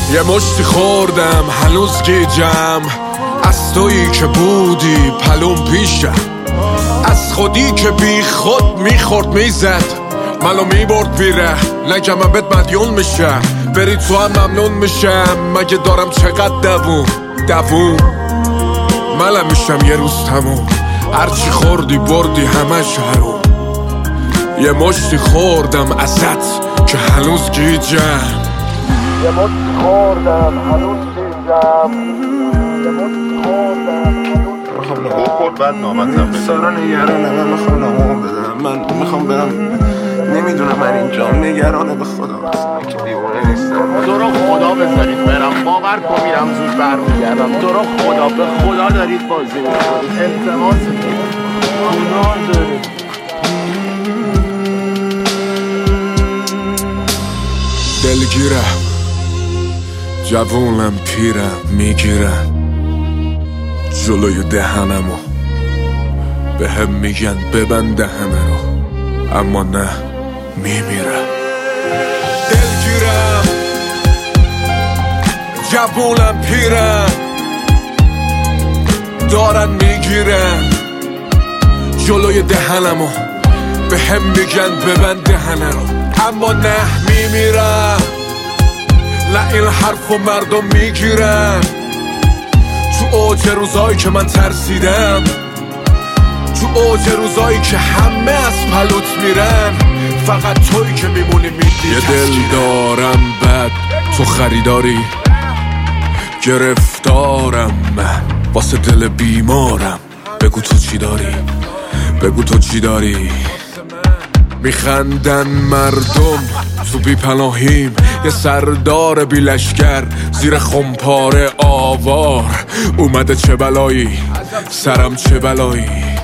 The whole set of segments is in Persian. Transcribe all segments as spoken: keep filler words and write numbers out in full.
یه مشتی خوردم هنوز گیجم، از تویی که بودی پلوم پیشم، از خودی که بی خود میخورد میزد، منو میبرد بیره نگم من بهت مدیون میشم، بری تو هم ممنون میشم، مگه دارم چقدر دووم دووم منم میشم یه روز تموم، هرچی خوردی بردی همش حروم. یه مشتی خوردم ازت که هنوز گیجم، یه مشتی خوردم هنوز گیجم، یه مشتی خوردم هنوز میخوام نهو خورد بعد نامتم بده. سارا نگرانه، من میخوام نهو بدم، من میخوام برم، نمیدونم من اینجا نگرانه به خدا، من که دیوانه نیستم. تو رو خدا بذارید برم، باور کن میرم زود برمیگردم. تو رو خدا به خدا دارید بازی میکنید، التماستون گناه داره. دلگیرم جوونم پیرم میگیرم جلوی دهنمو، به هم میگن ببند دهنه رو، اما نه میمیرم. دلگیرم جوونم پیرم دارن میگیرن جلوی دهنمو، به هم میگن ببند دهنه رو، اما نه میمیرم. نه این حرف و مردم میگیرن تو اوج روزایی که من ترسیدم، تو اوج روزایی که همه از پلوت میرن، فقط تویی که میمونی میدی. یه دل دارم بد تو خریداری، گرفتارم من واسه دل بیمارم، بگو تو چی داری، بگو تو چی داری. میخندن مردم تو بی پناهیم، یه سردار بی لشکر زیر خمپاره آوار اومده، چه بلایی سرم چه بلایی.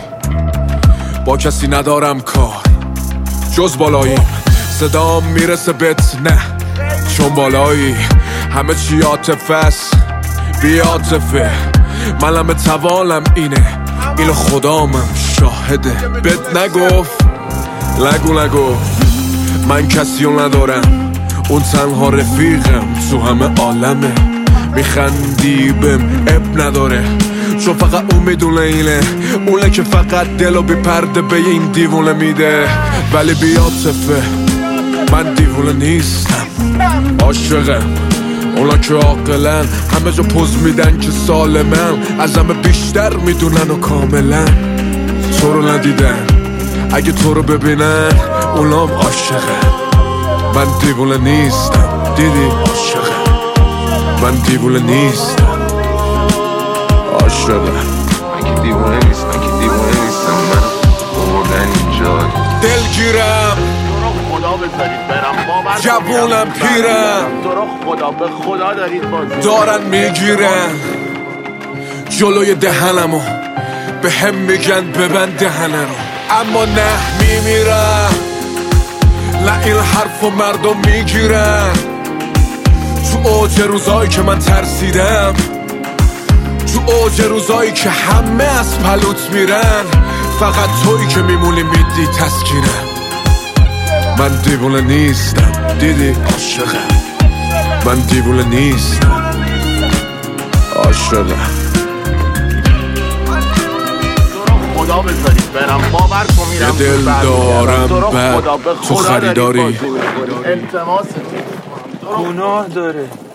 با کسی ندارم کار جز بالاییم، صدام میرسه بهت نه چون بالایی، همه چی عاطفه است بی عاطفه، منم توانم اینه اینو خدامم شاهده. بهت نگفت نگو نگو من کسیو ندارم، اون تنها رفیقم تو همه عالمه. میخندی بهم اب نداره چون فقط اون میدونه اینه، اونه که فقط دلو بی پرده به این دیوونه میده، ولی بی عاطفه من دیوونه نیستم، عاشقم. اونا که عاقلن همه جا پوز میدن که سالمن، از همه بیشتر میدونن و کاملا تو رو ندیدن، اگه تو رو ببینن اونام عاشقن. من دیوونه نیستم دیدی عاشقم، من دیوونه نیستم عاشقم. من که دیوانه نیستم، من که دیوانه نیستم، من بردن اینجا. دلگیرم خدا بذارید برم، باور جوونم پیرم، تو رو خدا به خدا دارید بازی دارن میگیرن جلوی دهنمو، به هم میگن ببند دهنه رو، اما نه میمیرم. نه این حرف و مردم میگیرن تو اوج روزایی که من ترسیدم، تو اوج روزایی که همه از پلوت میرن، فقط تویی که میمونی میدی تسکینم. من دیوونه نیستم دیدی عاشقم، من دیوونه نیستم عاشقم. خدا بذارید برم، باور کن میرم یه دل دارم بد تو تو خریداری، التماستون گناه داره.